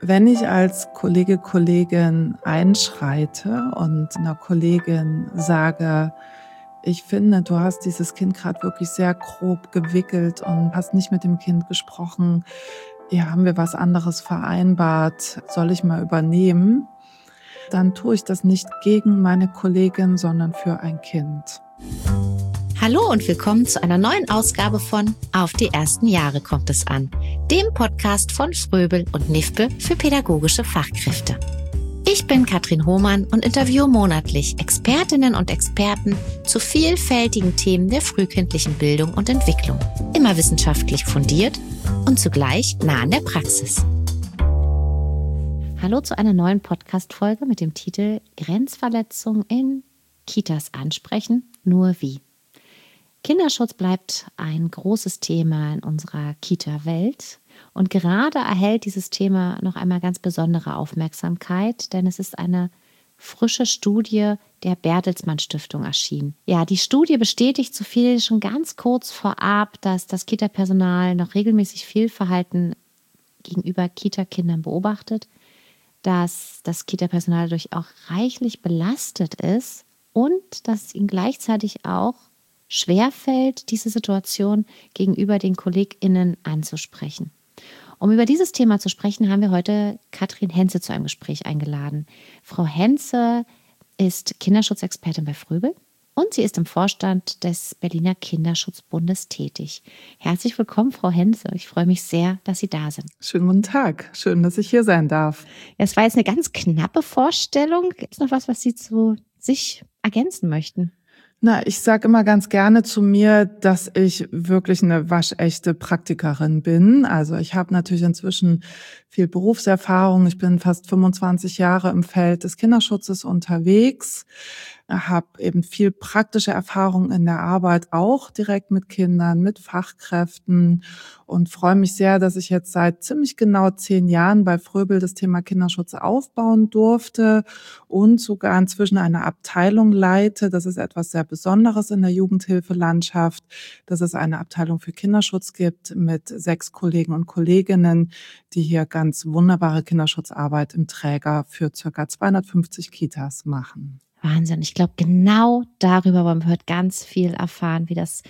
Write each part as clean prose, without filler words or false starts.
Wenn ich als Kollegin einschreite und einer Kollegin sage, ich finde, du hast dieses Kind gerade wirklich sehr grob gewickelt und hast nicht mit dem Kind gesprochen, ja, haben wir was anderes vereinbart, soll ich mal übernehmen? Dann tue ich das nicht gegen meine Kollegin, sondern für ein Kind. Hallo und willkommen zu einer neuen Ausgabe von Auf die ersten Jahre kommt es an, dem Podcast von Fröbel und Nifpe für pädagogische Fachkräfte. Ich bin Katrin Hohmann und interviewe monatlich Expertinnen und Experten zu vielfältigen Themen der frühkindlichen Bildung und Entwicklung. Immer wissenschaftlich fundiert und zugleich nah an der Praxis. Hallo zu einer neuen Podcast-Folge mit dem Titel Grenzverletzung in Kitas ansprechen, nur wie. Kinderschutz bleibt ein großes Thema in unserer Kita-Welt und gerade erhält dieses Thema noch einmal ganz besondere Aufmerksamkeit, denn es ist eine frische Studie der Bertelsmann Stiftung erschienen. Ja, die Studie bestätigt so viel schon ganz kurz vorab, dass das Kita-Personal noch regelmäßig Fehlverhalten gegenüber Kita-Kindern beobachtet, dass das Kita-Personal dadurch auch reichlich belastet ist und dass es ihnen gleichzeitig auch schwerfällt, diese Situation gegenüber den KollegInnen anzusprechen. Um über dieses Thema zu sprechen, haben wir heute Katrin Henze zu einem Gespräch eingeladen. Frau Henze ist Kinderschutzexpertin bei Fröbel und sie ist im Vorstand des Berliner Kinderschutzbundes tätig. Herzlich willkommen, Frau Henze. Ich freue mich sehr, dass Sie da sind. Schönen guten Tag. Schön, dass ich hier sein darf. Es war jetzt eine ganz knappe Vorstellung. Gibt es noch was Sie zu sich ergänzen möchten? Na, ich sage immer ganz gerne zu mir, dass ich wirklich eine waschechte Praktikerin bin. Also ich habe natürlich inzwischen viel Berufserfahrung. Ich bin fast 25 Jahre im Feld des Kinderschutzes unterwegs, habe eben viel praktische Erfahrung in der Arbeit, auch direkt mit Kindern, mit Fachkräften und freue mich sehr, dass ich jetzt seit ziemlich genau 10 Jahren bei Fröbel das Thema Kinderschutz aufbauen durfte und sogar inzwischen eine Abteilung leite. Das ist etwas sehr Besonderes in der Jugendhilfelandschaft, dass es eine Abteilung für Kinderschutz gibt mit 6 Kollegen und Kolleginnen, die hier ganz wunderbare Kinderschutzarbeit im Träger für ca. 250 Kitas machen. Wahnsinn. Ich glaube, genau darüber wollen wir heute ganz viel erfahren, wie das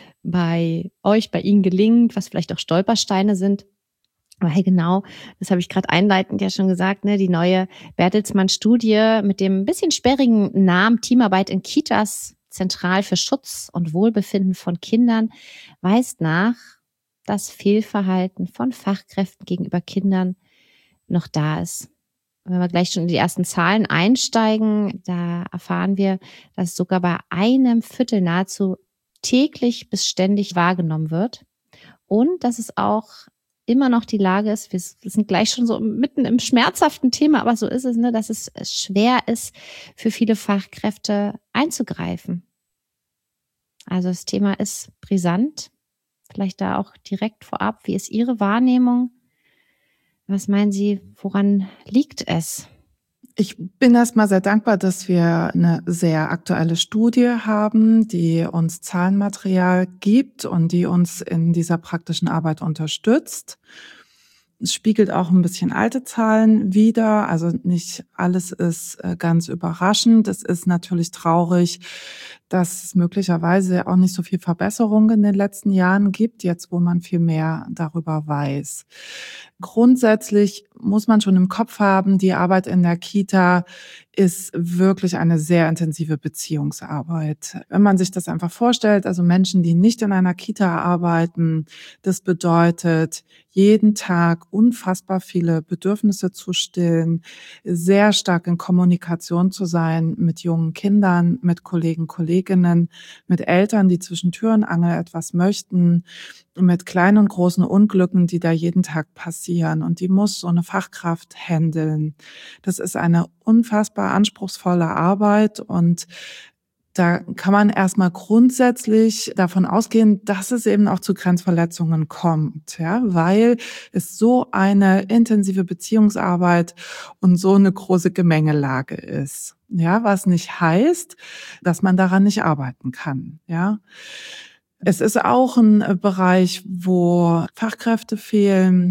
bei euch, bei Ihnen gelingt, was vielleicht auch Stolpersteine sind. Weil genau, das habe ich gerade einleitend ja schon gesagt, ne, die neue Bertelsmann-Studie mit dem ein bisschen sperrigen Namen Teamarbeit in Kitas, zentral für Schutz und Wohlbefinden von Kindern, weist nach, dass Fehlverhalten von Fachkräften gegenüber Kindern noch da ist. Wenn wir gleich schon in die ersten Zahlen einsteigen, da erfahren wir, dass sogar bei 1/4 nahezu täglich bis ständig wahrgenommen wird und dass es auch immer noch die Lage ist, wir sind gleich schon so mitten im schmerzhaften Thema, aber so ist es, ne, dass es schwer ist, für viele Fachkräfte einzugreifen. Also das Thema ist brisant. Vielleicht da auch direkt vorab, wie ist Ihre Wahrnehmung? Was meinen Sie, woran liegt es? Ich bin erstmal sehr dankbar, dass wir eine sehr aktuelle Studie haben, die uns Zahlenmaterial gibt und die uns in dieser praktischen Arbeit unterstützt. Es spiegelt auch ein bisschen alte Zahlen wider, also nicht alles ist ganz überraschend. Es ist natürlich traurig, dass es möglicherweise auch nicht so viel Verbesserung in den letzten Jahren gibt, jetzt wo man viel mehr darüber weiß. Grundsätzlich muss man schon im Kopf haben, die Arbeit in der Kita ist wirklich eine sehr intensive Beziehungsarbeit. Wenn man sich das einfach vorstellt, also Menschen, die nicht in einer Kita arbeiten, das bedeutet, jeden Tag unfassbar viele Bedürfnisse zu stillen, sehr stark in Kommunikation zu sein mit jungen Kindern, mit Kollegen, Kolleginnen, mit Eltern, die zwischen Tür und Angel etwas möchten, mit kleinen und großen Unglücken, die da jeden Tag passieren. Und die muss so eine Fachkraft handeln. Das ist eine unfassbar anspruchsvolle Arbeit und da kann man erstmal grundsätzlich davon ausgehen, dass es eben auch zu Grenzverletzungen kommt, ja, weil es so eine intensive Beziehungsarbeit und so eine große Gemengelage ist, ja, was nicht heißt, dass man daran nicht arbeiten kann, ja. Es ist auch ein Bereich, wo Fachkräfte fehlen,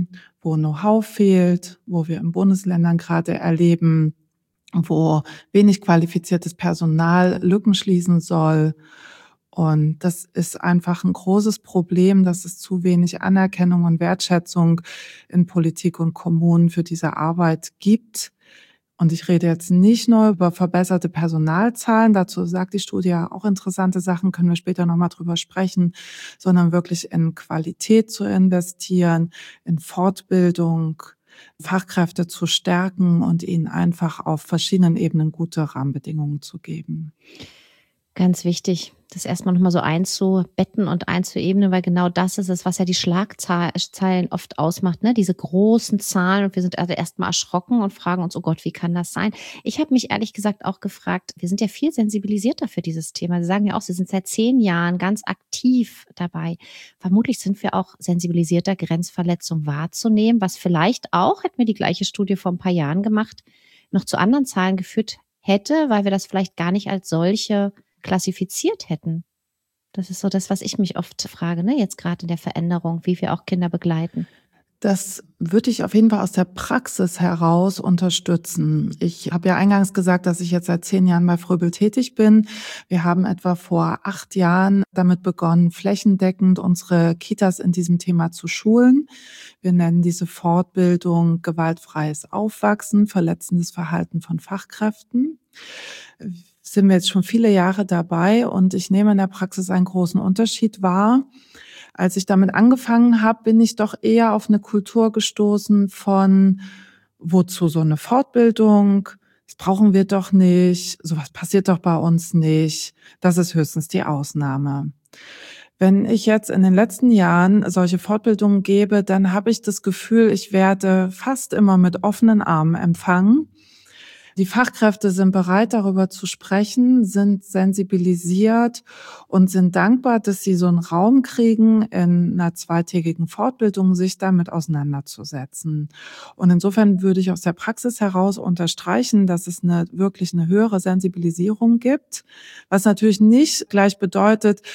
wo Know-how fehlt, wo wir in Bundesländern gerade erleben, wo wenig qualifiziertes Personal Lücken schließen soll. Und das ist einfach ein großes Problem, dass es zu wenig Anerkennung und Wertschätzung in Politik und Kommunen für diese Arbeit gibt. Und ich rede jetzt nicht nur über verbesserte Personalzahlen, dazu sagt die Studie ja auch interessante Sachen, können wir später nochmal drüber sprechen, sondern wirklich in Qualität zu investieren, in Fortbildung, Fachkräfte zu stärken und ihnen einfach auf verschiedenen Ebenen gute Rahmenbedingungen zu geben. Ganz wichtig, das erstmal nochmal so einzubetten und einzuebnen, weil genau das ist es, was ja die Schlagzeilen oft ausmacht, ne? Diese großen Zahlen, und wir sind also erstmal erschrocken und fragen uns, oh Gott, wie kann das sein? Ich habe mich ehrlich gesagt auch gefragt, wir sind ja viel sensibilisierter für dieses Thema. Sie sagen ja auch, Sie sind seit 10 Jahren ganz aktiv dabei. Vermutlich sind wir auch sensibilisierter, Grenzverletzungen wahrzunehmen, was vielleicht auch, hätten wir die gleiche Studie vor ein paar Jahren gemacht, noch zu anderen Zahlen geführt hätte, weil wir das vielleicht gar nicht als solche klassifiziert hätten. Das ist so das, was ich mich oft frage, ne? Jetzt gerade in der Veränderung, wie wir auch Kinder begleiten. Das würde ich auf jeden Fall aus der Praxis heraus unterstützen. Ich habe ja eingangs gesagt, dass ich jetzt seit 10 Jahren bei Fröbel tätig bin. Wir haben etwa vor 8 Jahren damit begonnen, flächendeckend unsere Kitas in diesem Thema zu schulen. Wir nennen diese Fortbildung gewaltfreies Aufwachsen, verletzendes Verhalten von Fachkräften. Sind wir jetzt schon viele Jahre dabei und ich nehme in der Praxis einen großen Unterschied wahr. Als ich damit angefangen habe, bin ich doch eher auf eine Kultur gestoßen von: Wozu so eine Fortbildung? Das brauchen wir doch nicht. Sowas passiert doch bei uns nicht. Das ist höchstens die Ausnahme. Wenn ich jetzt in den letzten Jahren solche Fortbildungen gebe, dann habe ich das Gefühl, ich werde fast immer mit offenen Armen empfangen. Die Fachkräfte sind bereit, darüber zu sprechen, sind sensibilisiert und sind dankbar, dass sie so einen Raum kriegen, in einer zweitägigen Fortbildung sich damit auseinanderzusetzen. Und insofern würde ich aus der Praxis heraus unterstreichen, dass es wirklich eine höhere Sensibilisierung gibt, was natürlich nicht gleich bedeutet,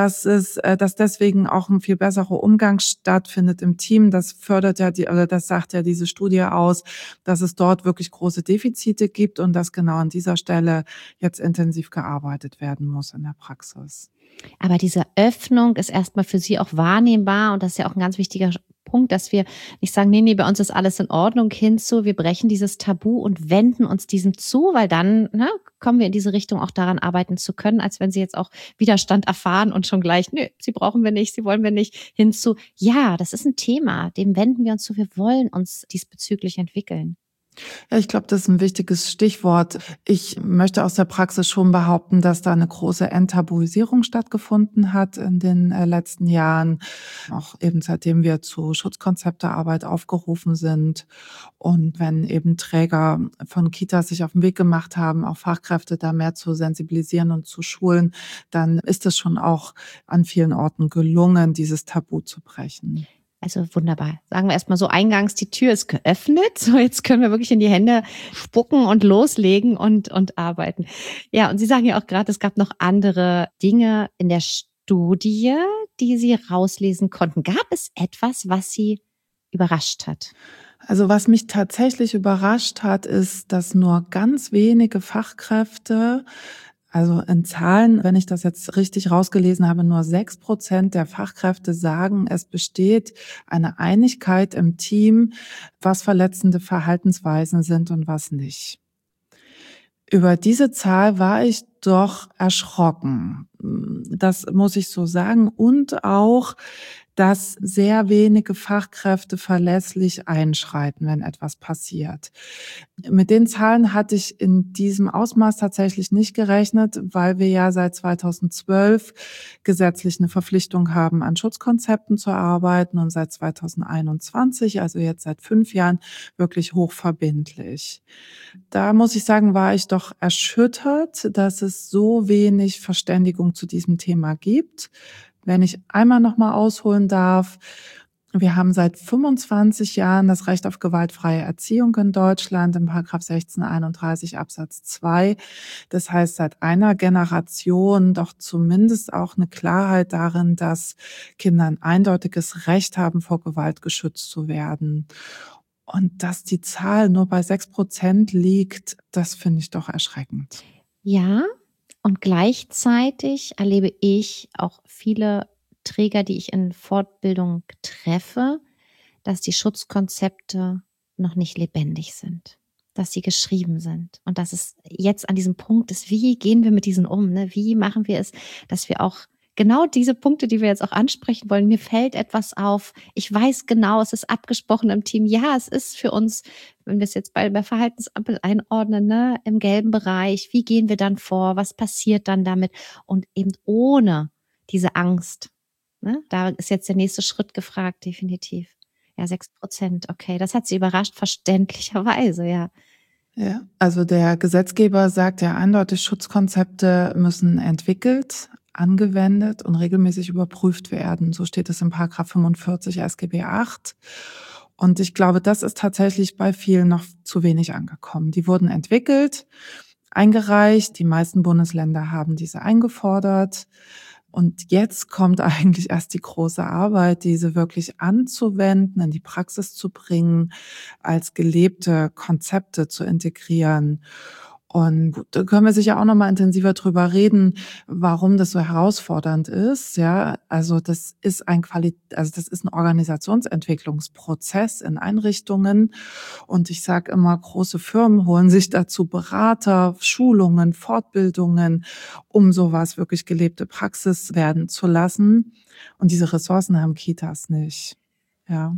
dass deswegen auch ein viel besserer Umgang stattfindet im Team. Das fördert ja das sagt ja diese Studie aus, dass es dort wirklich große Defizite gibt und dass genau an dieser Stelle jetzt intensiv gearbeitet werden muss in der Praxis. Aber diese Öffnung ist erstmal für Sie auch wahrnehmbar, und das ist ja auch ein ganz wichtiger Punkt, dass wir nicht sagen: „Nee, bei uns ist alles in Ordnung“, hinzu, wir brechen dieses Tabu und wenden uns diesem zu, weil dann, ne, kommen wir in diese Richtung, auch daran arbeiten zu können, als wenn Sie jetzt auch Widerstand erfahren und schon gleich: „Nö, Sie brauchen wir nicht, Sie wollen wir nicht“, hinzu: „Ja, das ist ein Thema, dem wenden wir uns zu, wir wollen uns diesbezüglich entwickeln.“ Ja, ich glaube, das ist ein wichtiges Stichwort. Ich möchte aus der Praxis schon behaupten, dass da eine große Enttabuisierung stattgefunden hat in den letzten Jahren, auch eben seitdem wir zu Schutzkonzeptearbeit aufgerufen sind. Und wenn eben Träger von Kitas sich auf den Weg gemacht haben, auch Fachkräfte da mehr zu sensibilisieren und zu schulen, dann ist es schon auch an vielen Orten gelungen, dieses Tabu zu brechen. Also wunderbar. Sagen wir erstmal so eingangs, die Tür ist geöffnet. So, jetzt können wir wirklich in die Hände spucken und loslegen und arbeiten. Ja, und Sie sagen ja auch gerade, es gab noch andere Dinge in der Studie, die Sie rauslesen konnten. Gab es etwas, was Sie überrascht hat? Also, was mich tatsächlich überrascht hat, ist, dass nur ganz wenige Fachkräfte, also in Zahlen, wenn ich das jetzt richtig rausgelesen habe, nur 6% der Fachkräfte sagen, es besteht eine Einigkeit im Team, was verletzende Verhaltensweisen sind und was nicht. Über diese Zahl war ich doch erschrocken. Das muss ich so sagen. Und auch, dass sehr wenige Fachkräfte verlässlich einschreiten, wenn etwas passiert. Mit den Zahlen hatte ich in diesem Ausmaß tatsächlich nicht gerechnet, weil wir ja seit 2012 gesetzlich eine Verpflichtung haben, an Schutzkonzepten zu arbeiten und seit 2021, also jetzt seit 5 Jahren, wirklich hochverbindlich. Da muss ich sagen, war ich doch erschüttert, dass es so wenig Verständigung zu diesem Thema gibt. Wenn ich einmal noch mal ausholen darf, Wir haben seit 25 Jahren das Recht auf gewaltfreie Erziehung in Deutschland in Paragraph 1631 Absatz 2. Das heißt, seit einer Generation doch zumindest auch eine Klarheit darin, dass Kinder ein eindeutiges Recht haben, vor Gewalt geschützt zu werden. Und dass die Zahl nur bei 6% liegt, das finde ich doch erschreckend. Ja, und gleichzeitig erlebe ich auch viele Träger, die ich in Fortbildung treffe, dass die Schutzkonzepte noch nicht lebendig sind, dass sie geschrieben sind und dass es jetzt an diesem Punkt ist, wie gehen wir mit diesen um, ne? Wie machen wir es, dass wir auch genau diese Punkte, die wir jetzt auch ansprechen wollen, mir fällt etwas auf, ich weiß genau, es ist abgesprochen im Team, ja, es ist für uns, wenn wir es jetzt bei der Verhaltensampel einordnen, ne, im gelben Bereich, wie gehen wir dann vor, was passiert dann damit und eben ohne diese Angst, ne? Da ist jetzt der nächste Schritt gefragt, definitiv. Ja, 6%, okay. Das hat Sie überrascht, verständlicherweise, ja. Ja, also der Gesetzgeber sagt ja eindeutig, Schutzkonzepte müssen entwickelt, angewendet und regelmäßig überprüft werden. So steht es in Paragraph 45 SGB 8. Und ich glaube, das ist tatsächlich bei vielen noch zu wenig angekommen. Die wurden entwickelt, eingereicht. Die meisten Bundesländer haben diese eingefordert. Und jetzt kommt eigentlich erst die große Arbeit, diese wirklich anzuwenden, in die Praxis zu bringen, als gelebte Konzepte zu integrieren. Und gut, da können wir sicher auch noch mal intensiver drüber reden, warum das so herausfordernd ist, ja. Also, das ist das ist ein Organisationsentwicklungsprozess in Einrichtungen. Und ich sage immer, große Firmen holen sich dazu Berater, Schulungen, Fortbildungen, um sowas wirklich gelebte Praxis werden zu lassen. Und diese Ressourcen haben Kitas nicht, ja.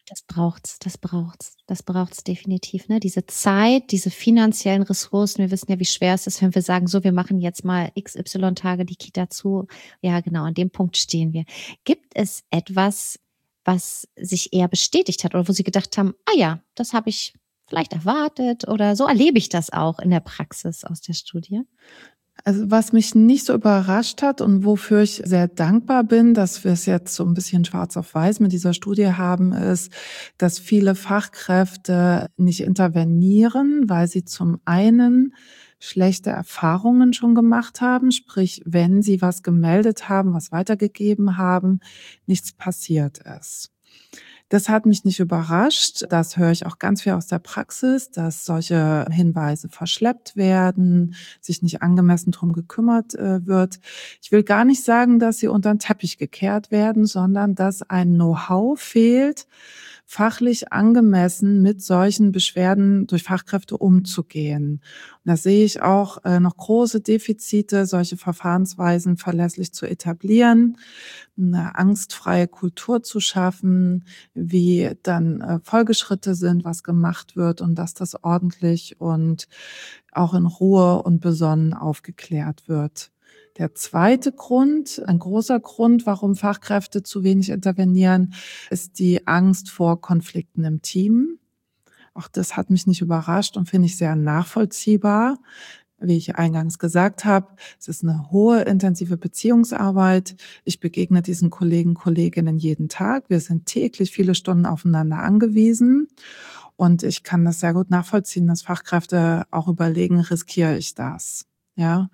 Das braucht's definitiv, ne? Diese Zeit, diese finanziellen Ressourcen. Wir wissen ja, wie schwer es ist, wenn wir sagen: „So, wir machen jetzt mal XY Tage die Kita zu.“ Ja, genau, an dem Punkt stehen wir. Gibt es etwas, was sich eher bestätigt hat oder wo Sie gedacht haben: „Ah ja, das habe ich vielleicht erwartet“, oder so erlebe ich das auch in der Praxis aus der Studie? Also, was mich nicht so überrascht hat und wofür ich sehr dankbar bin, dass wir es jetzt so ein bisschen schwarz auf weiß mit dieser Studie haben, ist, dass viele Fachkräfte nicht intervenieren, weil sie zum einen schlechte Erfahrungen schon gemacht haben, sprich, wenn sie was gemeldet haben, was weitergegeben haben, nichts passiert ist. Das hat mich nicht überrascht. Das höre ich auch ganz viel aus der Praxis, dass solche Hinweise verschleppt werden, sich nicht angemessen drum gekümmert, wird. Ich will gar nicht sagen, dass sie unter 'n Teppich gekehrt werden, sondern dass ein Know-how fehlt, fachlich angemessen mit solchen Beschwerden durch Fachkräfte umzugehen. Und da sehe ich auch, noch große Defizite, solche Verfahrensweisen verlässlich zu etablieren, 'ne angstfreie Kultur zu schaffen, wie dann, Folgeschritte sind, was gemacht wird und dass das ordentlich und auch in Ruhe und besonnen aufgeklärt wird. Der zweite Grund, ein großer Grund, warum Fachkräfte zu wenig intervenieren, ist die Angst vor Konflikten im Team. Auch das hat mich nicht überrascht und finde ich sehr nachvollziehbar. Wie ich eingangs gesagt habe, es ist eine hohe intensive Beziehungsarbeit. Ich begegne diesen Kollegen, Kolleginnen jeden Tag. Wir sind täglich viele Stunden aufeinander angewiesen. Und ich kann das sehr gut nachvollziehen, dass Fachkräfte auch überlegen: „Riskiere ich das?“ Ja?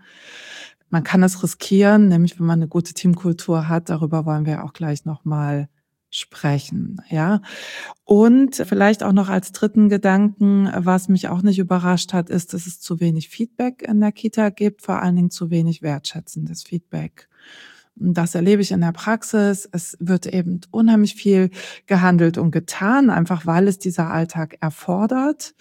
Man kann es riskieren, nämlich wenn man eine gute Teamkultur hat. Darüber wollen wir auch gleich noch mal sprechen, ja? Und vielleicht auch noch als dritten Gedanken, was mich auch nicht überrascht hat, ist, dass es zu wenig Feedback in der Kita gibt, vor allen Dingen zu wenig wertschätzendes Feedback. Und das erlebe ich in der Praxis. Es wird eben unheimlich viel gehandelt und getan, einfach weil es dieser Alltag erfordert.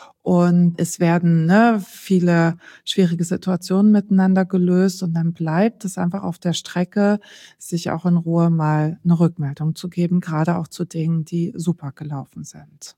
Und es werden, ne, viele schwierige Situationen miteinander gelöst und dann bleibt es einfach auf der Strecke, sich auch in Ruhe mal eine Rückmeldung zu geben, gerade auch zu Dingen, die super gelaufen sind.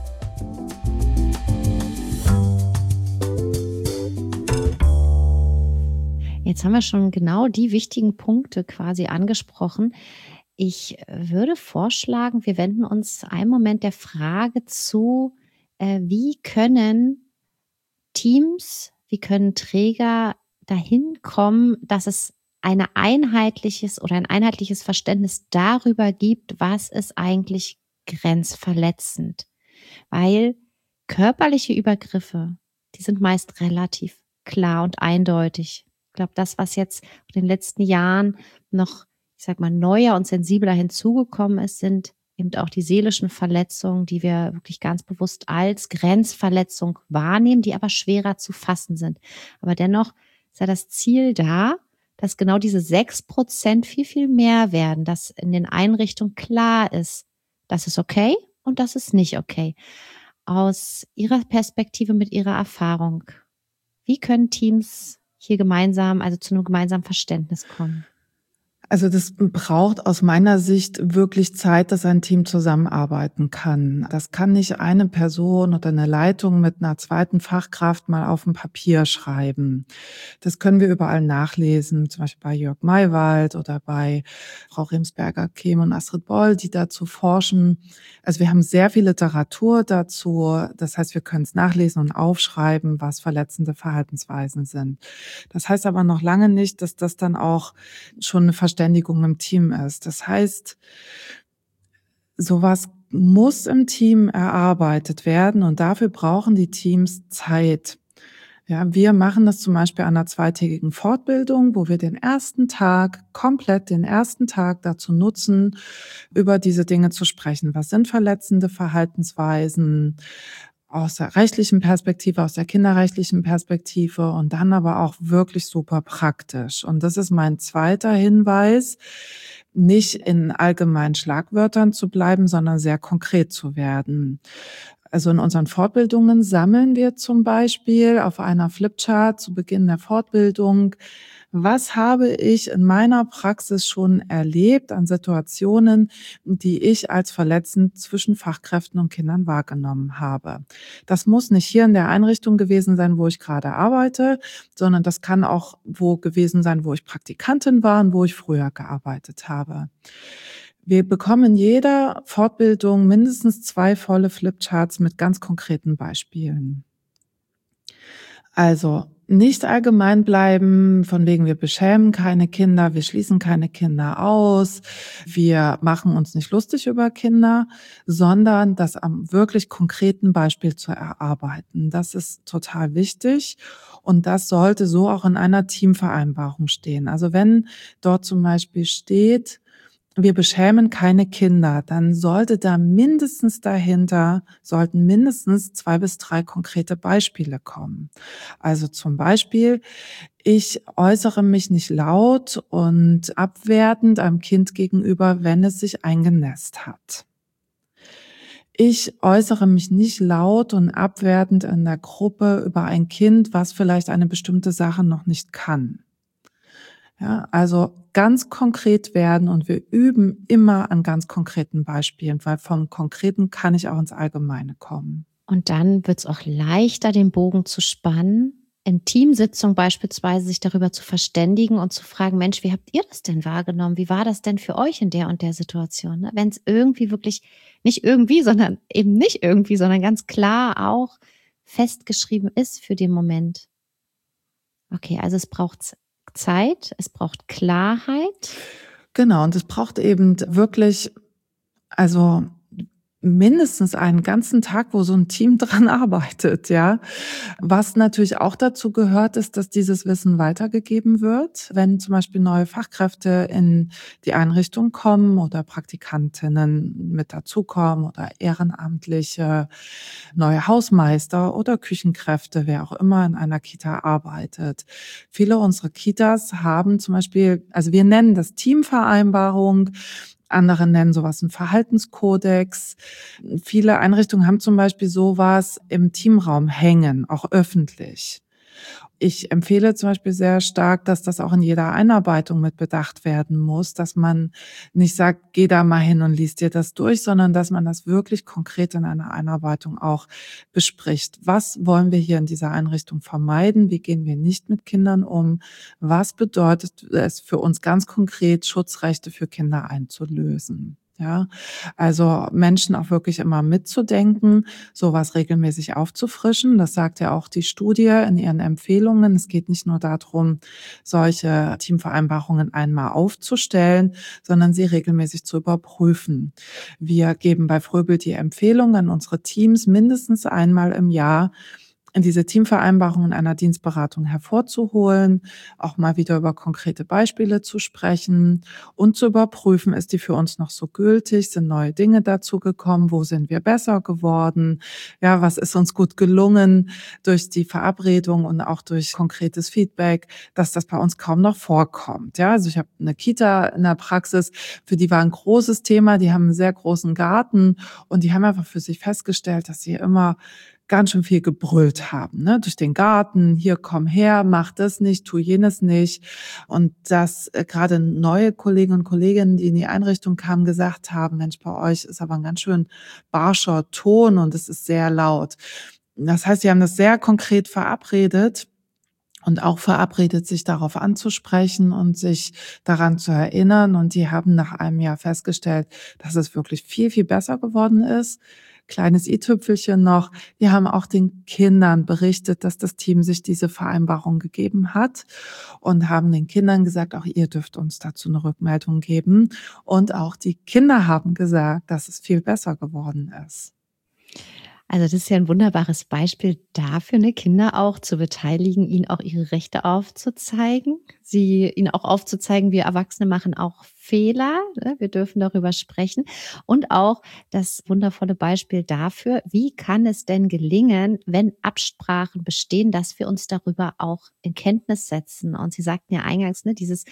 Jetzt haben wir schon genau die wichtigen Punkte quasi angesprochen. Ich würde vorschlagen, wir wenden uns einen Moment der Frage zu, wie können Teams, wie können Träger dahin kommen, dass es ein einheitliches Verständnis darüber gibt, was ist eigentlich grenzverletzend. Weil körperliche Übergriffe, die sind meist relativ klar und eindeutig. Ich glaube, das, was jetzt in den letzten Jahren noch, ich sag mal, neuer und sensibler hinzugekommen ist, sind eben auch die seelischen Verletzungen, die wir wirklich ganz bewusst als Grenzverletzung wahrnehmen, die aber schwerer zu fassen sind. Aber dennoch ist ja das Ziel da, dass genau diese 6% viel, viel mehr werden, dass in den Einrichtungen klar ist, das ist okay und das ist nicht okay. Aus Ihrer Perspektive mit Ihrer Erfahrung, wie können Teams hier gemeinsam, also zu einem gemeinsamen Verständnis kommen? Also das braucht aus meiner Sicht wirklich Zeit, dass ein Team zusammenarbeiten kann. Das kann nicht eine Person oder eine Leitung mit einer zweiten Fachkraft mal auf dem Papier schreiben. Das können wir überall nachlesen, zum Beispiel bei Jörg Maywald oder bei Frau Remsberger-Kehm und Astrid Boll, die dazu forschen. Also wir haben sehr viel Literatur dazu. Das heißt, wir können es nachlesen und aufschreiben, was verletzende Verhaltensweisen sind. Das heißt aber noch lange nicht, dass das dann auch schon eine Verständigung im Team ist. Das heißt, sowas muss im Team erarbeitet werden und dafür brauchen die Teams Zeit. Ja, wir machen das zum Beispiel an einer zweitägigen Fortbildung, wo wir komplett den ersten Tag dazu nutzen, über diese Dinge zu sprechen. Was sind verletzende Verhaltensweisen aus der rechtlichen Perspektive, aus der kinderrechtlichen Perspektive und dann aber auch wirklich super praktisch. Und das ist mein zweiter Hinweis, nicht in allgemeinen Schlagwörtern zu bleiben, sondern sehr konkret zu werden. Also in unseren Fortbildungen sammeln wir zum Beispiel auf einer Flipchart zu Beginn der Fortbildung, was habe ich in meiner Praxis schon erlebt an Situationen, die ich als verletzend zwischen Fachkräften und Kindern wahrgenommen habe. Das muss nicht hier in der Einrichtung gewesen sein, wo ich gerade arbeite, sondern das kann auch wo gewesen sein, wo ich Praktikantin war und wo ich früher gearbeitet habe. Wir bekommen in jeder Fortbildung mindestens 2 volle Flipcharts mit ganz konkreten Beispielen. Also, nicht allgemein bleiben, von wegen wir beschämen keine Kinder, wir schließen keine Kinder aus, wir machen uns nicht lustig über Kinder, sondern das am wirklich konkreten Beispiel zu erarbeiten. Das ist total wichtig und das sollte so auch in einer Teamvereinbarung stehen. Also, wenn dort zum Beispiel steht: Wir beschämen keine Kinder, dann sollten mindestens 2 bis 3 konkrete Beispiele kommen. Also zum Beispiel: Ich äußere mich nicht laut und abwertend einem Kind gegenüber, wenn es sich eingenässt hat. Ich äußere mich nicht laut und abwertend in der Gruppe über ein Kind, was vielleicht eine bestimmte Sache noch nicht kann. Ja, also ganz konkret werden und wir üben immer an ganz konkreten Beispielen, weil vom Konkreten kann ich auch ins Allgemeine kommen. Und dann wird es auch leichter, den Bogen zu spannen, in Teamsitzung beispielsweise sich darüber zu verständigen und zu fragen: Mensch, wie habt ihr das denn wahrgenommen? Wie war das denn für euch in der und der Situation? Ne? Wenn es irgendwie wirklich, nicht irgendwie, sondern eben nicht irgendwie, sondern ganz klar auch festgeschrieben ist für den Moment. Okay, also es braucht Zeit, es braucht Klarheit. Genau, und es braucht eben wirklich, also mindestens einen ganzen Tag, wo so ein Team dran arbeitet, ja. Was natürlich auch dazu gehört, ist, dass dieses Wissen weitergegeben wird. Wenn zum Beispiel neue Fachkräfte in die Einrichtung kommen oder Praktikantinnen mit dazukommen oder Ehrenamtliche, neue Hausmeister oder Küchenkräfte, wer auch immer in einer Kita arbeitet. Viele unserer Kitas haben zum Beispiel, also wir nennen das Teamvereinbarung, andere nennen sowas einen Verhaltenskodex. Viele Einrichtungen haben zum Beispiel sowas im Teamraum hängen, auch öffentlich. Ich empfehle zum Beispiel sehr stark, dass das auch in jeder Einarbeitung mit bedacht werden muss, dass man nicht sagt: „Geh da mal hin und lies dir das durch“, sondern dass man das wirklich konkret in einer Einarbeitung auch bespricht. Was wollen wir hier in dieser Einrichtung vermeiden? Wie gehen wir nicht mit Kindern um? Was bedeutet es für uns ganz konkret, Schutzrechte für Kinder einzulösen? Ja, also Menschen auch wirklich immer mitzudenken, sowas regelmäßig aufzufrischen. Das sagt ja auch die Studie in ihren Empfehlungen. Es geht nicht nur darum, solche Teamvereinbarungen einmal aufzustellen, sondern sie regelmäßig zu überprüfen. Wir geben bei Fröbel die Empfehlung an unsere Teams, mindestens einmal im Jahr in diese Teamvereinbarungen einer Dienstberatung hervorzuholen, auch mal wieder über konkrete Beispiele zu sprechen und zu überprüfen, ist die für uns noch so gültig, sind neue Dinge dazugekommen, wo sind wir besser geworden, ja, was ist uns gut gelungen durch die Verabredung und auch durch konkretes Feedback, dass das bei uns kaum noch vorkommt. Ja, also ich habe eine Kita in der Praxis, für die war ein großes Thema, die haben einen sehr großen Garten und die haben einfach für sich festgestellt, dass sie immer ganz schön viel gebrüllt haben, ne, durch den Garten: „Hier, komm her, mach das nicht, tu jenes nicht.“ Und dass, grade neue Kollegen und Kolleginnen, die in die Einrichtung kamen, gesagt haben: „Mensch, bei euch ist aber 'n ganz schön barscher Ton und es ist sehr laut.“ Das heißt, sie haben das sehr konkret verabredet und auch verabredet, sich darauf anzusprechen und sich daran zu erinnern. Und die haben nach einem Jahr festgestellt, dass es wirklich viel, viel besser geworden ist. Kleines i-Tüpfelchen noch: Die haben auch den Kindern berichtet, dass das Team sich diese Vereinbarung gegeben hat und haben den Kindern gesagt: „Auch ihr dürft uns dazu 'ne Rückmeldung geben.“ Und auch die Kinder haben gesagt, dass es viel besser geworden ist. Also, das ist ja ein wunderbares Beispiel dafür, ne, Kinder auch zu beteiligen, ihnen auch ihre Rechte aufzuzeigen, sie ihnen auch aufzuzeigen, wir Erwachsene machen auch Fehler, ne? Wir dürfen darüber sprechen. Und auch das wundervolle Beispiel dafür, wie kann es denn gelingen, wenn Absprachen bestehen, dass wir uns darüber auch in Kenntnis setzen. Und Sie sagten ja eingangs, ne, dieses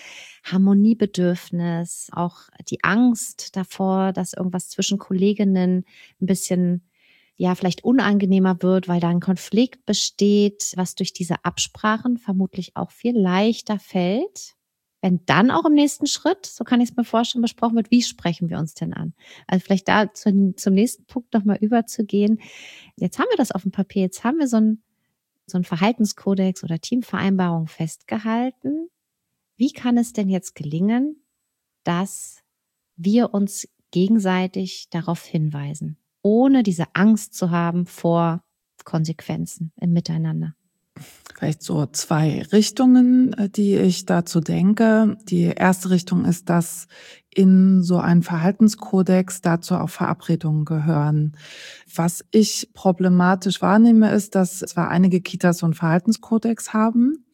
Harmoniebedürfnis, auch die Angst davor, dass irgendwas zwischen Kolleginnen ein bisschen ja, vielleicht unangenehmer wird, weil da ein Konflikt besteht, was durch diese Absprachen vermutlich auch viel leichter fällt. Wenn dann auch im nächsten Schritt, so kann ich es mir vorstellen, besprochen wird, wie sprechen wir uns denn an? Also, vielleicht da zum nächsten Punkt noch mal überzugehen. Jetzt haben wir das auf dem Papier, jetzt haben wir so 'n Verhaltenskodex oder Teamvereinbarung festgehalten. Wie kann es denn jetzt gelingen, dass wir uns gegenseitig darauf hinweisen, ohne diese Angst zu haben vor Konsequenzen im Miteinander? Vielleicht so 2 Richtungen, die ich dazu denke. Die erste Richtung ist, dass in so einen Verhaltenskodex dazu auch Verabredungen gehören. Was ich problematisch wahrnehme, ist, dass zwar einige Kitas so 'n Verhaltenskodex haben,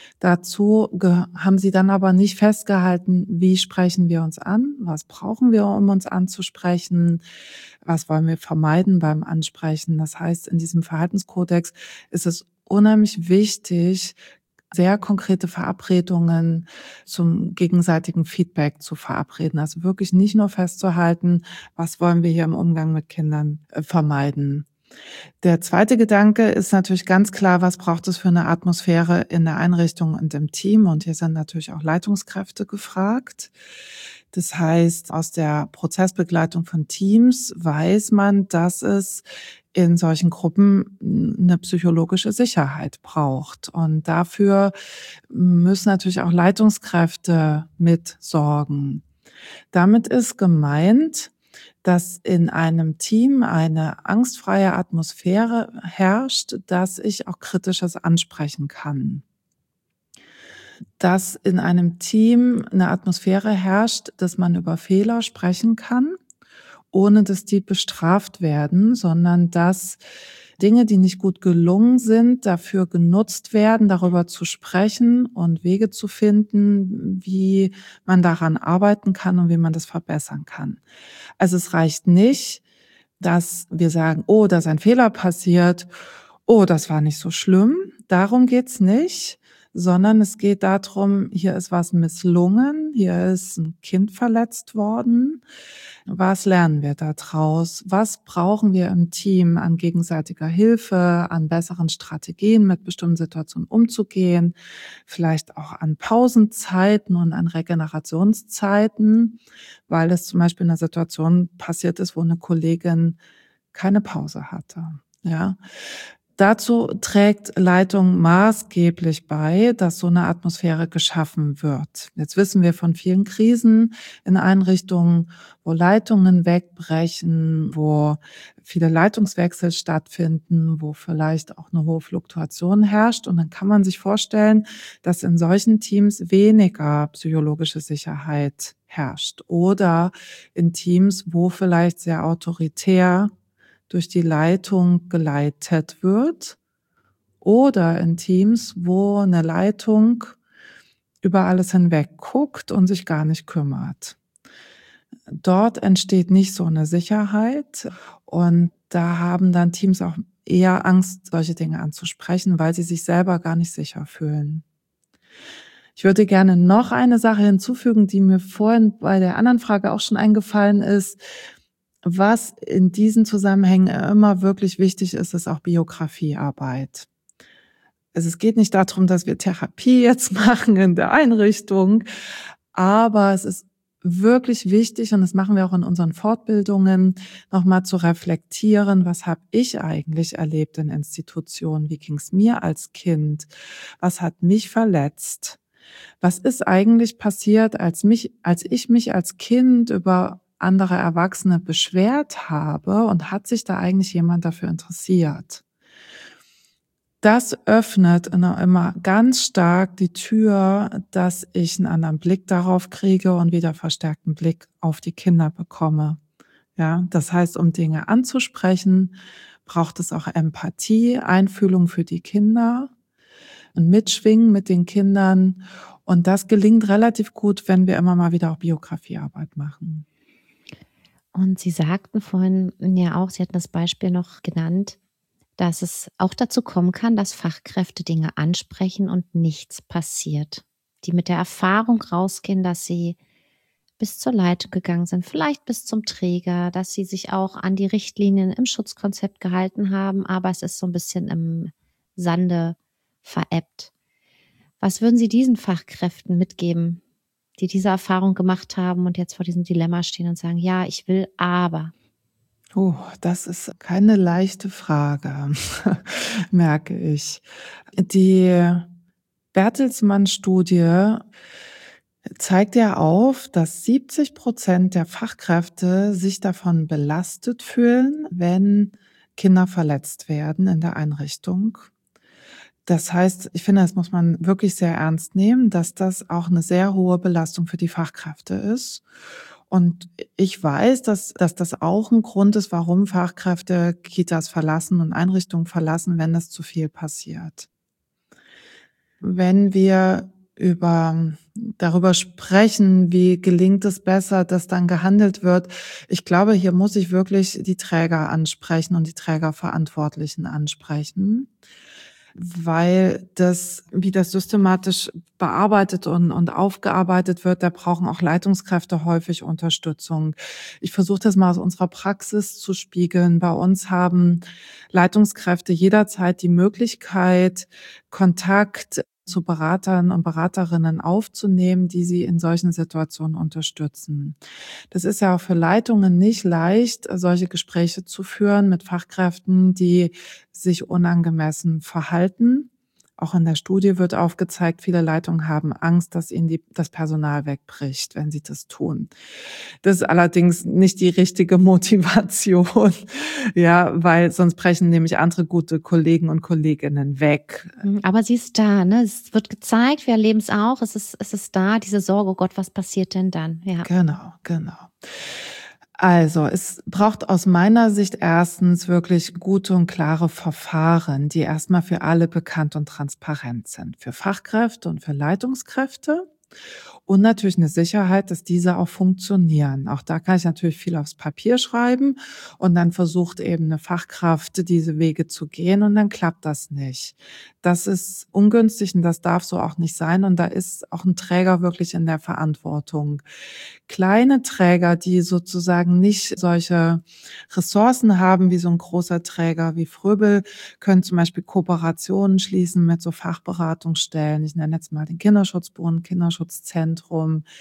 dazu haben sie dann aber nicht festgehalten, wie sprechen wir uns an, was brauchen wir, um uns anzusprechen, was wollen wir vermeiden beim Ansprechen. Das heißt, in diesem Verhaltenskodex ist es unheimlich wichtig, sehr konkrete Verabredungen zum gegenseitigen Feedback zu verabreden. Also wirklich nicht nur festzuhalten, was wollen wir hier im Umgang mit Kindern vermeiden. Der zweite Gedanke ist natürlich ganz klar, was braucht es für eine Atmosphäre in der Einrichtung und im Team? Und hier sind natürlich auch Leitungskräfte gefragt. Das heißt, aus der Prozessbegleitung von Teams weiß man, dass es in solchen Gruppen eine psychologische Sicherheit braucht. Und dafür müssen natürlich auch Leitungskräfte mit sorgen. Damit ist gemeint, dass in einem Team eine angstfreie Atmosphäre herrscht, dass ich auch Kritisches ansprechen kann. Dass in einem Team eine Atmosphäre herrscht, dass man über Fehler sprechen kann, ohne dass die bestraft werden, sondern dass Dinge, die nicht gut gelungen sind, dafür genutzt werden, darüber zu sprechen und Wege zu finden, wie man daran arbeiten kann und wie man das verbessern kann. Also, es reicht nicht, dass wir sagen: „Oh, da ist ein Fehler passiert. Oh, das war nicht so schlimm.“ Darum geht's nicht, sondern es geht darum, hier ist was misslungen, hier ist 'n Kind verletzt worden. Was lernen wir da draus? Was brauchen wir im Team an gegenseitiger Hilfe, an besseren Strategien, mit bestimmten Situationen umzugehen, vielleicht auch an Pausenzeiten und an Regenerationszeiten, weil es zum Beispiel in 'ner Situation passiert ist, wo 'ne Kollegin keine Pause hatte, ja? Dazu trägt Leitung maßgeblich bei, dass so eine Atmosphäre geschaffen wird. Jetzt wissen wir von vielen Krisen in Einrichtungen, wo Leitungen wegbrechen, wo viele Leitungswechsel stattfinden, wo vielleicht auch eine hohe Fluktuation herrscht. Und dann kann man sich vorstellen, dass in solchen Teams weniger psychologische Sicherheit herrscht oder in Teams, wo vielleicht sehr autoritär durch die Leitung geleitet wird oder in Teams, wo eine Leitung über alles hinweg guckt und sich gar nicht kümmert. Dort entsteht nicht so eine Sicherheit und da haben dann Teams auch eher Angst, solche Dinge anzusprechen, weil sie sich selber gar nicht sicher fühlen. Ich würde gerne noch eine Sache hinzufügen, die mir vorhin bei der anderen Frage auch schon eingefallen ist. Was in diesen Zusammenhängen immer wirklich wichtig ist, ist auch Biografiearbeit. Also, es geht nicht darum, dass wir Therapie jetzt machen in der Einrichtung, aber es ist wirklich wichtig, und das machen wir auch in unseren Fortbildungen, noch mal zu reflektieren: Was habe ich eigentlich erlebt in Institutionen? Wie ging's mir als Kind? Was hat mich verletzt? Was ist eigentlich passiert, als ich mich als Kind über andere Erwachsene beschwert habe, und hat sich da eigentlich jemand dafür interessiert? Das öffnet immer ganz stark die Tür, dass ich einen anderen Blick darauf kriege und wieder verstärkten Blick auf die Kinder bekomme. Ja, das heißt, um Dinge anzusprechen, braucht es auch Empathie, Einfühlung für die Kinder und Mitschwingen mit den Kindern. Und das gelingt relativ gut, wenn wir immer mal wieder auch Biografiearbeit machen. Und Sie sagten vorhin ja auch, Sie hatten das Beispiel noch genannt, dass es auch dazu kommen kann, dass Fachkräfte Dinge ansprechen und nichts passiert. Die mit der Erfahrung rausgehen, dass sie bis zur Leitung gegangen sind, vielleicht bis zum Träger, dass sie sich auch an die Richtlinien im Schutzkonzept gehalten haben, aber es ist so ein bisschen im Sande verebbt. Was würden Sie diesen Fachkräften mitgeben, die diese Erfahrung gemacht haben und jetzt vor diesem Dilemma stehen und sagen: „Ja, ich will, aber?“ Das ist keine leichte Frage, merke ich. Die Bertelsmann-Studie zeigt ja auf, dass 70% der Fachkräfte sich davon belastet fühlen, wenn Kinder verletzt werden in der Einrichtung. Das heißt, ich finde, das muss man wirklich sehr ernst nehmen, dass das auch eine sehr hohe Belastung für die Fachkräfte ist. Und ich weiß, dass das auch ein Grund ist, warum Fachkräfte Kitas verlassen und Einrichtungen verlassen, wenn das zu viel passiert. Wenn wir darüber sprechen, wie gelingt es besser, dass dann gehandelt wird. Ich glaube, hier muss ich wirklich die Träger ansprechen und die Trägerverantwortlichen ansprechen, weil wie das systematisch bearbeitet und aufgearbeitet wird, da brauchen auch Leitungskräfte häufig Unterstützung. Ich versuche das mal aus unserer Praxis zu spiegeln. Bei uns haben Leitungskräfte jederzeit die Möglichkeit, Kontakt zu Beratern und Beraterinnen aufzunehmen, die sie in solchen Situationen unterstützen. Das ist ja auch für Leitungen nicht leicht, solche Gespräche zu führen mit Fachkräften, die sich unangemessen verhalten. Auch in der Studie wird aufgezeigt, viele Leitungen haben Angst, dass ihnen das Personal wegbricht, wenn sie das tun. Das ist allerdings nicht die richtige Motivation, ja, weil sonst brechen nämlich andere gute Kollegen und Kolleginnen weg. Aber sie ist da, ne? Es wird gezeigt, wir erleben es auch. Es ist da, diese Sorge: „Oh Gott, was passiert denn dann?“ Ja. Genau, genau. Also, es braucht aus meiner Sicht erstens wirklich gute und klare Verfahren, die erstmal für alle bekannt und transparent sind, für Fachkräfte und für Leitungskräfte. Und natürlich eine Sicherheit, dass diese auch funktionieren. Auch da kann ich natürlich viel aufs Papier schreiben und dann versucht eben eine Fachkraft, diese Wege zu gehen, und dann klappt das nicht. Das ist ungünstig und das darf so auch nicht sein, und da ist auch ein Träger wirklich in der Verantwortung. Kleine Träger, die sozusagen nicht solche Ressourcen haben wie so ein großer Träger wie Fröbel, können zum Beispiel Kooperationen schließen mit so Fachberatungsstellen. Ich nenne jetzt mal den Kinderschutzbund, Kinderschutzzentrum.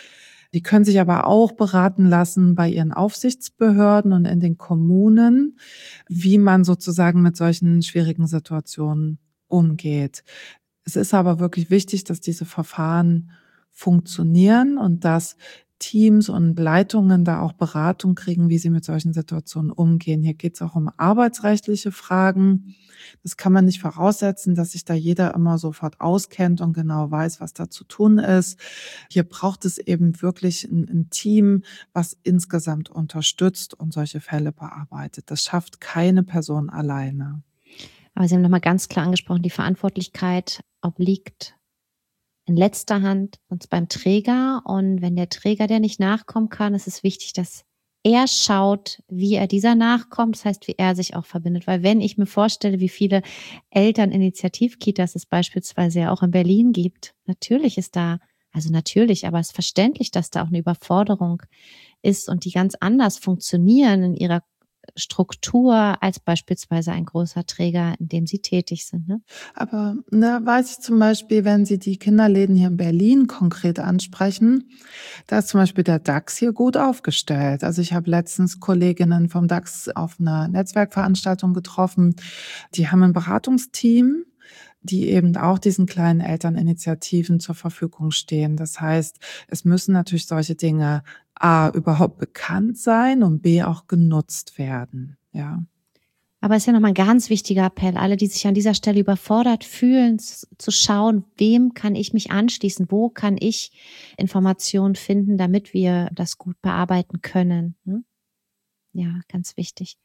Die können sich aber auch beraten lassen bei ihren Aufsichtsbehörden und in den Kommunen, wie man sozusagen mit solchen schwierigen Situationen umgeht. Es ist aber wirklich wichtig, dass diese Verfahren funktionieren und dass Teams und Leitungen da auch Beratung kriegen, wie sie mit solchen Situationen umgehen. Hier geht es auch um arbeitsrechtliche Fragen. Das kann man nicht voraussetzen, dass sich da jeder immer sofort auskennt und genau weiß, was da zu tun ist. Hier braucht es eben wirklich ein Team, was insgesamt unterstützt und solche Fälle bearbeitet. Das schafft keine Person alleine. Aber Sie haben nochmal ganz klar angesprochen, die Verantwortlichkeit obliegt in letzter Hand uns beim Träger. Und wenn der Träger der nicht nachkommen kann, ist es wichtig, dass er schaut, wie er dieser nachkommt. Das heißt, wie er sich auch verbindet. Weil wenn ich mir vorstelle, wie viele Elterninitiativkitas es beispielsweise ja auch in Berlin gibt, natürlich ist da, also natürlich, aber es ist verständlich, dass da auch eine Überforderung ist und die ganz anders funktionieren in ihrer Struktur als beispielsweise ein großer Träger, in dem sie tätig sind. Ne? Aber ne, weiß ich zum Beispiel, wenn Sie die Kinderläden hier in Berlin konkret ansprechen, da ist zum Beispiel der DAX hier gut aufgestellt. Also ich habe letztens Kolleginnen vom DAX auf einer Netzwerkveranstaltung getroffen. Die haben ein Beratungsteam, die eben auch diesen kleinen Elterninitiativen zur Verfügung stehen. Das heißt, es müssen natürlich solche Dinge A überhaupt bekannt sein und B auch genutzt werden. Ja. Aber es ist ja nochmal ein ganz wichtiger Appell, alle, die sich an dieser Stelle überfordert fühlen, zu schauen, wem kann ich mich anschließen, wo kann ich Informationen finden, damit wir das gut bearbeiten können. Ne? Ja, ganz wichtig.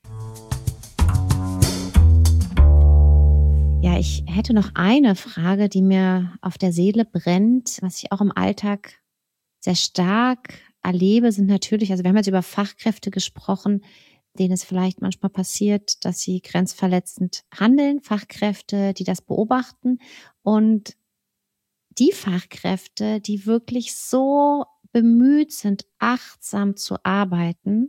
Ja, ich hätte noch eine Frage, die mir auf der Seele brennt, was ich auch im Alltag sehr stark erlebe, sind natürlich, also wir haben jetzt über Fachkräfte gesprochen, denen es vielleicht manchmal passiert, dass sie grenzverletzend handeln, Fachkräfte, die das beobachten und die Fachkräfte, die wirklich so bemüht sind, achtsam zu arbeiten.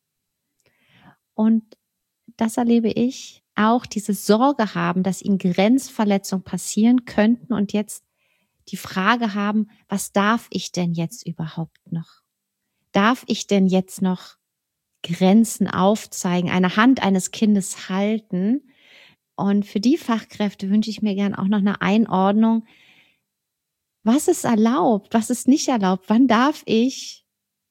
Und das erlebe ich auch, diese Sorge haben, dass ihnen Grenzverletzungen passieren könnten und jetzt die Frage haben, was darf ich denn jetzt überhaupt noch? Darf ich denn jetzt noch Grenzen aufzeigen, eine Hand eines Kindes halten? Und für die Fachkräfte wünsche ich mir gern auch noch eine Einordnung. Was ist erlaubt? Was ist nicht erlaubt? Wann darf ich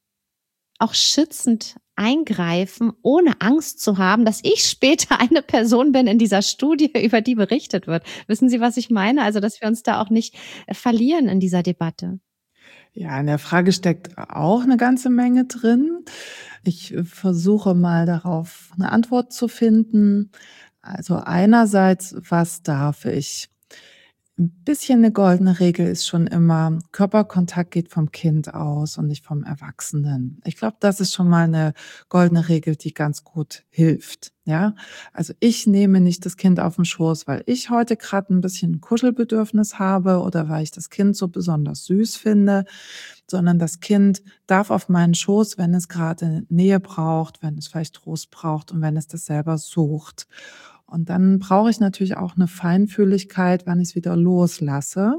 auch schützend eingreifen, ohne Angst zu haben, dass ich später eine Person bin in dieser Studie, über die berichtet wird? Wissen Sie, was ich meine? Also, dass wir uns da auch nicht verlieren in dieser Debatte. Ja, in der Frage steckt auch eine ganze Menge drin. Ich versuche mal darauf eine Antwort zu finden. Also einerseits, was darf ich? Ein bisschen eine goldene Regel ist schon immer, Körperkontakt geht vom Kind aus und nicht vom Erwachsenen. Ich glaube, das ist schon mal eine goldene Regel, die ganz gut hilft, ja? Also, ich nehme nicht das Kind auf auf'n Schoß, weil ich heute gerade ein bisschen Kuschelbedürfnis habe oder weil ich das Kind so besonders süß finde, sondern das Kind darf auf meinen Schoß, wenn es gerade Nähe braucht, wenn es vielleicht Trost braucht und wenn es das selber sucht. Und dann brauche ich natürlich auch eine Feinfühligkeit, wann ich's wieder loslasse.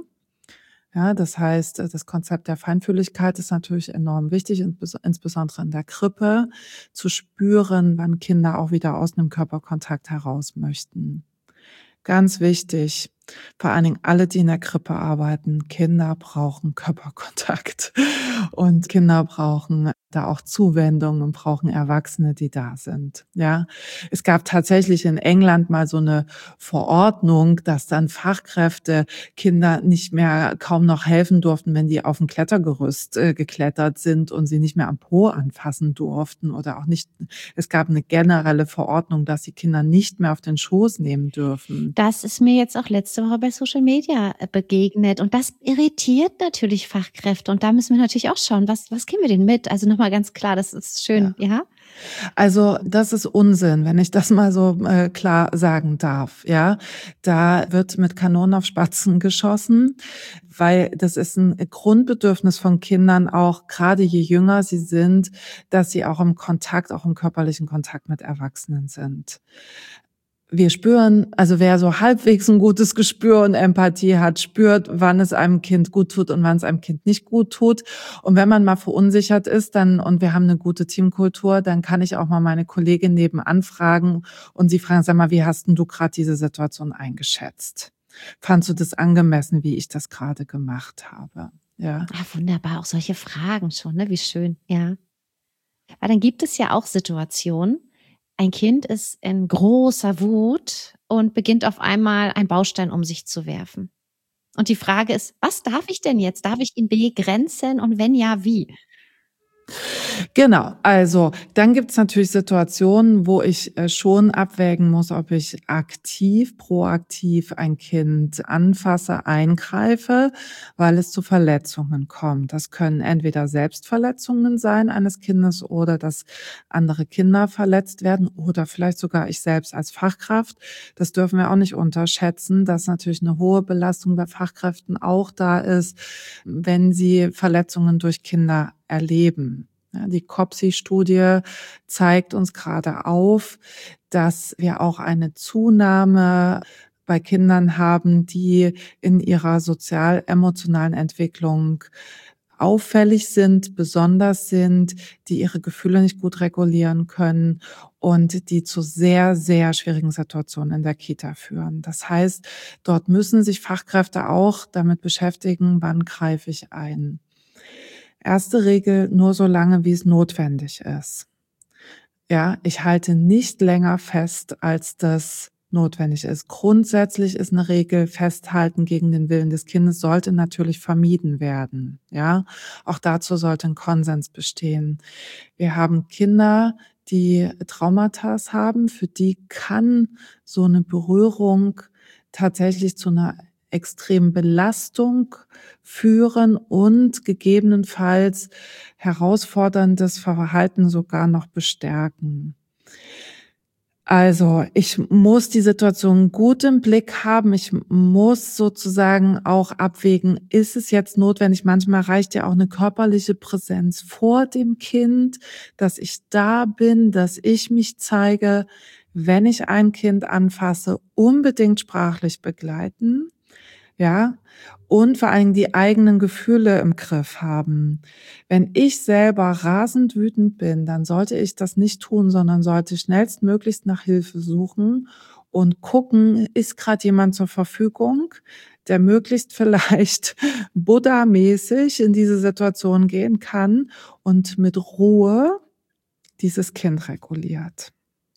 Ja, das heißt, das Konzept der Feinfühligkeit ist natürlich enorm wichtig, insbesondere in der Krippe, zu spüren, wann Kinder auch wieder aus 'nem Körperkontakt heraus möchten. Ganz wichtig, vor allen Dingen alle, die in der Krippe arbeiten, Kinder brauchen Körperkontakt und Kinder brauchen da auch Zuwendung und brauchen Erwachsene, die da sind, ja? Es gab tatsächlich in England mal so 'ne Verordnung, dass dann Fachkräfte Kinder nicht mehr kaum noch helfen durften, wenn die auf'm Klettergerüst, geklettert sind und sie nicht mehr am Po anfassen durften oder auch nicht, es gab 'ne generelle Verordnung, dass die Kinder nicht mehr auf den Schoß nehmen dürfen. Das ist mir jetzt auch letzte Woche bei Social Media begegnet und das irritiert natürlich Fachkräfte und da müssen wir natürlich auch schauen, was geben wir denen mit? Also nochmal ganz klar, das ist schön, Ja. ja? Also, das ist Unsinn, wenn ich das mal so, klar sagen darf, ja? Da wird mit Kanonen auf Spatzen geschossen, weil das ist ein Grundbedürfnis von Kindern auch, gerade je jünger sie sind, dass sie auch im körperlichen Kontakt mit Erwachsenen sind. wir spüren, also wer so halbwegs ein gutes Gespür und Empathie hat, spürt, wann es einem Kind gut tut und wann es einem Kind nicht gut tut. Und wenn man mal verunsichert ist, dann und wir haben eine gute Teamkultur, dann kann ich auch mal meine Kollegin nebenan fragen und sie fragen: „Sag mal, wie hast 'n du gerade diese Situation eingeschätzt? Fandst du das angemessen, wie ich das gerade gemacht habe?“ Ja. Ah, wunderbar, auch solche Fragen schon, ne? Wie schön, ja. Weil dann gibt es ja auch Situationen, ein Kind ist in großer Wut und beginnt auf einmal einen Baustein um sich zu werfen. Und die Frage ist: „Was darf ich denn jetzt? Darf ich ihn begrenzen und wenn ja, wie?“ Genau, also dann gibt's natürlich Situationen, wo ich, schon abwägen muss, ob ich aktiv, proaktiv ein Kind anfasse, eingreife, weil es zu Verletzungen kommt. Das können entweder Selbstverletzungen sein eines Kindes oder dass andere Kinder verletzt werden oder vielleicht sogar ich selbst als Fachkraft. Das dürfen wir auch nicht unterschätzen, dass natürlich eine hohe Belastung bei Fachkräften auch da ist, wenn sie Verletzungen durch Kinder erleben. Ja, die COPSI-Studie zeigt uns gerade auf, dass wir auch eine Zunahme bei Kindern haben, die in ihrer sozial-emotionalen Entwicklung auffällig sind, besonders sind, die ihre Gefühle nicht gut regulieren können und die zu sehr, sehr schwierigen Situationen in der Kita führen. Das heißt, dort müssen sich Fachkräfte auch damit beschäftigen, wann greife ich ein. Erste Regel: nur so lange, wie es notwendig ist. Ja, ich halte nicht länger fest, als das notwendig ist. Grundsätzlich ist eine Regel, Festhalten gegen den Willen des Kindes sollte natürlich vermieden werden, ja? Auch dazu sollte ein Konsens bestehen. Wir haben Kinder, die Traumatas haben, für die kann so eine Berührung tatsächlich zu einer extremen Belastung führen und gegebenenfalls herausforderndes Verhalten sogar noch bestärken. Also, ich muss die Situation gut im Blick haben. Ich muss sozusagen auch abwägen, ist es jetzt notwendig? Manchmal reicht ja auch eine körperliche Präsenz vor dem Kind, dass ich da bin, dass ich mich zeige. Wenn ich ein Kind anfasse, unbedingt sprachlich begleiten. Ja, und vor allen Dingen die eigenen Gefühle im Griff haben. Wenn ich selber rasend wütend bin, dann sollte ich das nicht tun, sondern sollte schnellstmöglichst nach Hilfe suchen und gucken, ist gerade jemand zur Verfügung, der möglichst vielleicht Buddha-mäßig in diese Situation gehen kann und mit Ruhe dieses Kind reguliert.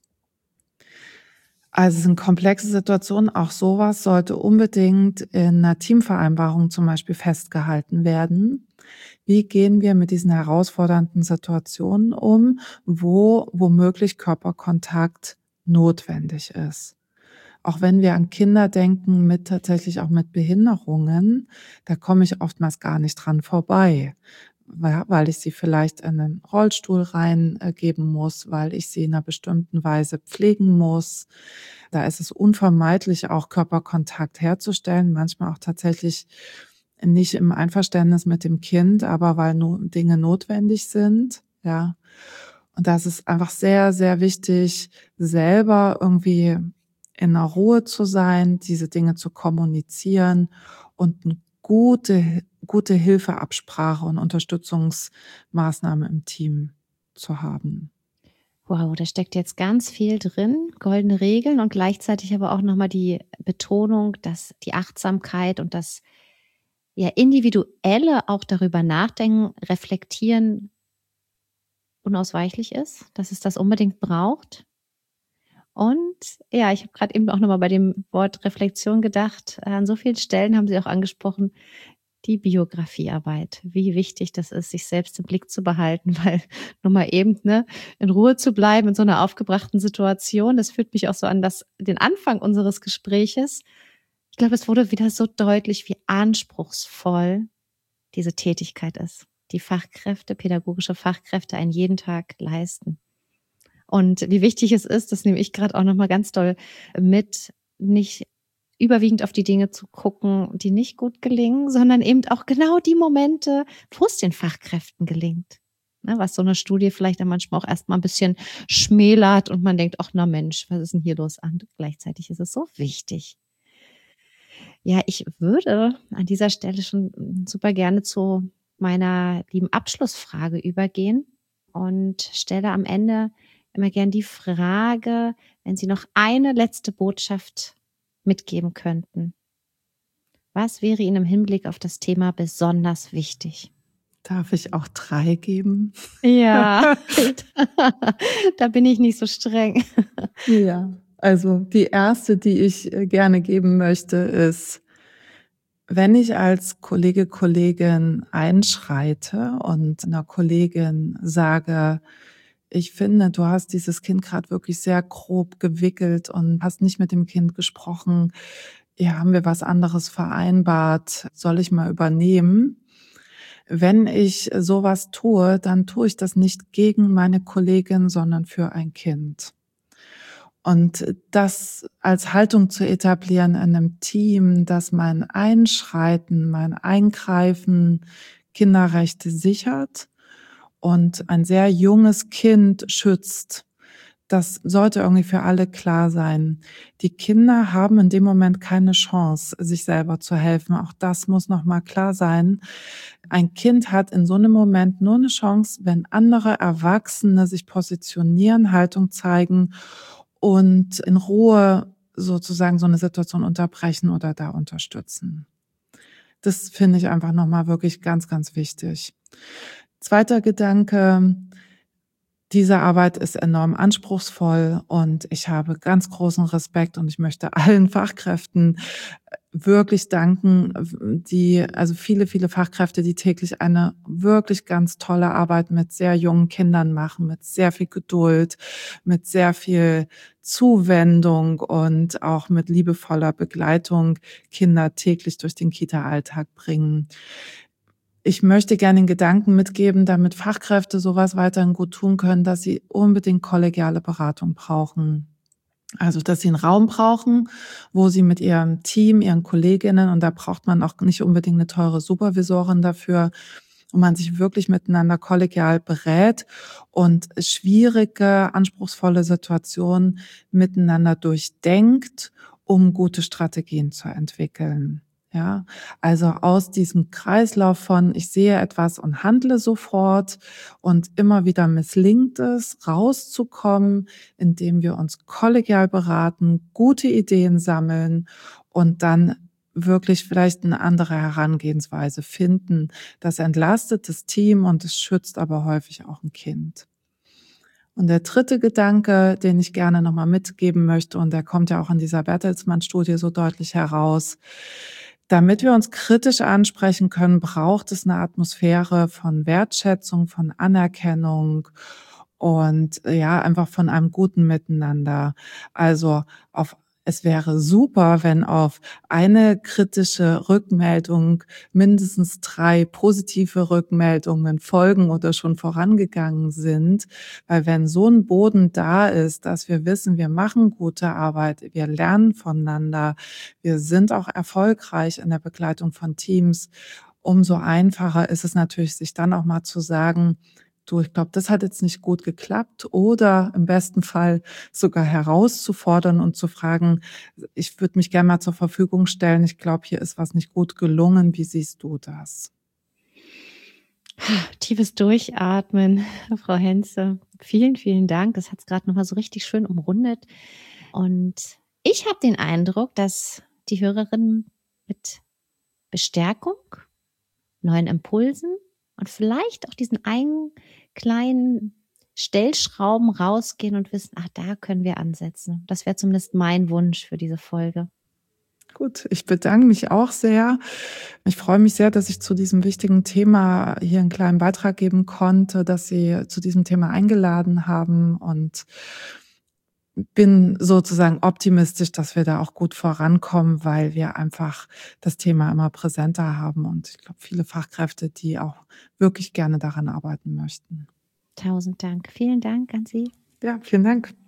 Also, es sind komplexe Situationen. Auch sowas sollte unbedingt in 'ner Teamvereinbarung zum Beispiel festgehalten werden. Wie gehen wir mit diesen herausfordernden Situationen um, wo womöglich Körperkontakt notwendig ist? Auch wenn wir an Kinder denken mit tatsächlich auch mit Behinderungen, da komme ich oftmals gar nicht dran vorbei, weil ich sie vielleicht in 'nen Rollstuhl reingeben muss, weil ich sie in 'ner bestimmten Weise pflegen muss. Da ist es unvermeidlich, auch Körperkontakt herzustellen, manchmal auch tatsächlich nicht im Einverständnis mit dem Kind, aber weil Dinge notwendig sind, ja. Und das ist einfach sehr, sehr wichtig, selber irgendwie in 'ner Ruhe zu sein, diese Dinge zu kommunizieren und 'n gute Hilfeabsprache und Unterstützungsmaßnahme im Team zu haben. Wow, da steckt jetzt ganz viel drin, goldene Regeln und gleichzeitig aber auch noch mal die Betonung, dass die Achtsamkeit und das, ja, Individuelle auch darüber nachdenken, reflektieren unausweichlich ist, dass es das unbedingt braucht. Und ja, ich habe gerade eben auch noch mal bei dem Wort Reflexion gedacht. An so vielen Stellen haben Sie auch angesprochen, die Biografiearbeit, wie wichtig das ist, sich selbst im Blick zu behalten, weil nur mal eben, ne, in Ruhe zu bleiben in so einer aufgebrachten Situation, das führt mich auch so an den Anfang unseres Gespräches. Ich glaube, es wurde wieder so deutlich, wie anspruchsvoll diese Tätigkeit ist, die Fachkräfte, pädagogische Fachkräfte einen jeden Tag leisten. Und wie wichtig es ist, das nehme ich gerade auch noch mal ganz doll mit, nicht überwiegend auf die Dinge zu gucken, die nicht gut gelingen, sondern eben auch genau die Momente, wo es den Fachkräften gelingt. ne, was so eine Studie vielleicht dann manchmal auch erst mal 'n bisschen schmälert und man denkt: „Ach, na Mensch, was ist denn hier los?“ Und gleichzeitig ist es so wichtig. Ja, ich würde an dieser Stelle schon super gerne zu meiner lieben Abschlussfrage übergehen und stelle am Ende immer gern die Frage, wenn Sie noch eine letzte Botschaft mitgeben könnten. Was wäre Ihnen im Hinblick auf das Thema besonders wichtig? Darf ich auch 3 geben? Ja, da bin ich nicht so streng. Ja, also die erste, die ich, gerne geben möchte, ist: Wenn ich als Kollegin einschreite und 'ner Kollegin sage: „Ich finde, du hast dieses Kind grad wirklich sehr grob gewickelt und hast nicht mit dem Kind gesprochen. Ja, haben wir was anderes vereinbart? Soll ich mal übernehmen?“ Wenn ich so was tue, dann tue ich das nicht gegen meine Kollegin, sondern für ein Kind. Und das als Haltung zu etablieren in 'nem Team, dass mein Einschreiten, mein Eingreifen Kinderrechte sichert und ein sehr junges Kind schützt, das sollte irgendwie für alle klar sein. Die Kinder haben in dem Moment keine Chance, sich selber zu helfen. Auch das muss noch mal klar sein. Ein Kind hat in so 'nem Moment nur 'ne Chance, wenn andere Erwachsene sich positionieren, Haltung zeigen und in Ruhe sozusagen so 'ne Situation unterbrechen oder da unterstützen. Das finde ich einfach noch mal wirklich ganz, ganz wichtig. Zweiter Gedanke: Diese Arbeit ist enorm anspruchsvoll und ich habe ganz großen Respekt und ich möchte allen Fachkräften wirklich danken, die also viele, viele Fachkräfte, die täglich eine wirklich ganz tolle Arbeit mit sehr jungen Kindern machen, mit sehr viel Geduld, mit sehr viel Zuwendung und auch mit liebevoller Begleitung Kinder täglich durch den Kita-Alltag bringen. Ich möchte gerne den Gedanken mitgeben, damit Fachkräfte so was weiterhin gut tun können, dass sie unbedingt kollegiale Beratung brauchen. Also, dass sie 'n Raum brauchen, wo sie mit ihrem Team, ihren Kolleginnen und da braucht man auch nicht unbedingt 'ne teure Supervisorin dafür, wo man sich wirklich miteinander kollegial berät und schwierige, anspruchsvolle Situationen miteinander durchdenkt, um gute Strategien zu entwickeln. Ja, also aus diesem Kreislauf von: „Ich sehe etwas und handle sofort“ und immer wieder misslingt es, rauszukommen, indem wir uns kollegial beraten, gute Ideen sammeln und dann wirklich vielleicht 'ne andere Herangehensweise finden. Das entlastet das Team und es schützt aber häufig auch 'n Kind. Und der dritte Gedanke, den ich gerne noch mal mitgeben möchte, und der kommt ja auch in dieser Bertelsmann-Studie so deutlich heraus: Damit wir uns kritisch ansprechen können, braucht es 'ne Atmosphäre von Wertschätzung, von Anerkennung und, ja, einfach von einem guten Miteinander. Also, auf es wäre super, wenn auf eine kritische Rückmeldung mindestens 3 positive Rückmeldungen folgen oder schon vorangegangen sind, weil wenn so 'n Boden da ist, dass wir wissen, wir machen gute Arbeit, wir lernen voneinander, wir sind auch erfolgreich in der Begleitung von Teams, umso einfacher ist es natürlich, sich dann auch mal zu sagen: „Du, ich glaube, das hat jetzt nicht gut geklappt“, oder im besten Fall sogar herauszufordern und zu fragen: „Ich würde mich gern mal zur Verfügung stellen. Ich glaube, hier ist was nicht gut gelungen. Wie siehst du das?“ Tiefes Durchatmen, Frau Henze. Vielen, vielen Dank. Das hat's grad noch mal so richtig schön umrundet. Und ich habe den Eindruck, dass die Hörerinnen mit Bestärkung, neuen Impulsen und vielleicht auch diesen einen kleinen Stellschrauben rausgehen und wissen: „Ach, da können wir ansetzen.“ Das wäre zumindest mein Wunsch für diese Folge. Gut, ich bedanke mich auch sehr. Ich freue mich sehr, dass ich zu diesem wichtigen Thema hier 'n kleinen Beitrag geben konnte, dass Sie zu diesem Thema eingeladen haben und bin sozusagen optimistisch, dass wir da auch gut vorankommen, weil wir einfach das Thema immer präsenter haben und ich glaube, viele Fachkräfte, die auch wirklich gerne daran arbeiten möchten. Tausend Dank. Vielen Dank an Sie. Ja, vielen Dank.